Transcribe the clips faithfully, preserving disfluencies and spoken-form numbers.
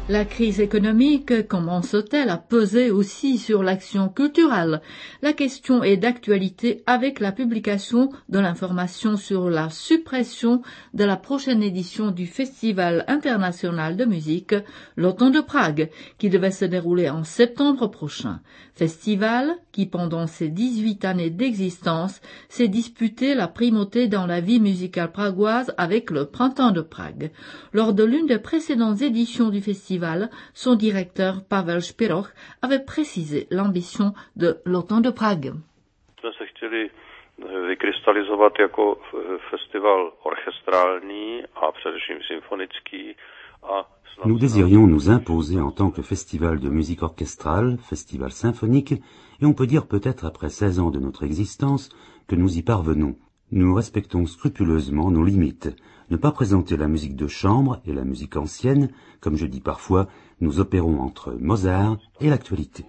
La crise économique commence-t-elle à peser aussi sur l'action culturelle? La question est d'actualité avec la publication de l'information sur la suppression de la prochaine édition du Festival international de musique l'Automne de Prague, qui devait se dérouler en septembre prochain. Festival qui, pendant ses dix-huit années d'existence, s'est disputé la primauté dans la vie musicale pragoise avec le Printemps de Prague. Lors de l'une des précédentes éditions du festival, son directeur Pavel Špiroch avait précisé l'ambition de l'Automne de Prague. Jsme se chtěli vykrystalizovat jako festival orchestrální a především symfonický a Nous désirions nous imposer en tant que festival de musique orchestrale, festival symphonique, et on peut dire peut-être après seize ans de notre existence que nous y parvenons. Nous respectons scrupuleusement nos limites. Ne pas présenter la musique de chambre et la musique ancienne, comme je dis parfois, nous opérons entre Mozart et l'actualité.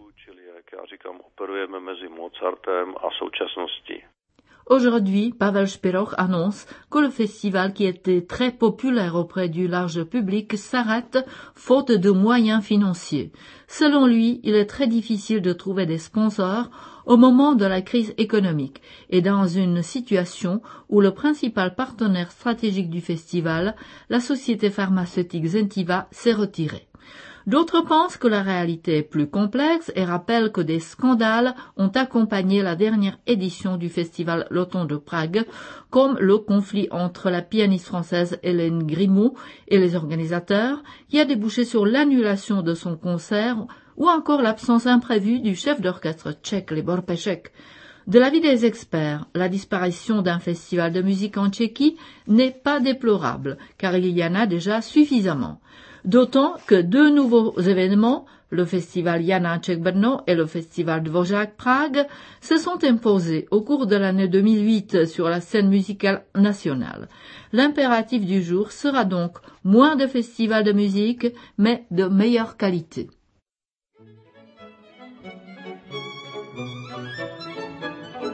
Aujourd'hui, Pavel Špiroch annonce que le festival, qui était très populaire auprès du large public, s'arrête faute de moyens financiers. Selon lui, il est très difficile de trouver des sponsors au moment de la crise économique et dans une situation où le principal partenaire stratégique du festival, la société pharmaceutique Zentiva, s'est retiré. D'autres pensent que la réalité est plus complexe et rappellent que des scandales ont accompagné la dernière édition du festival l'Automne de Prague, comme le conflit entre la pianiste française Hélène Grimaud et les organisateurs, qui a débouché sur l'annulation de son concert, ou encore l'absence imprévue du chef d'orchestre tchèque Libor Pešek. De l'avis des experts, la disparition d'un festival de musique en Tchéquie n'est pas déplorable, car il y en a déjà suffisamment. D'autant que deux nouveaux événements, le festival Janáček Brno et le festival Dvořák Prague, se sont imposés au cours de l'année deux mille huit sur la scène musicale nationale. L'impératif du jour sera donc moins de festivals de musique, mais de meilleure qualité.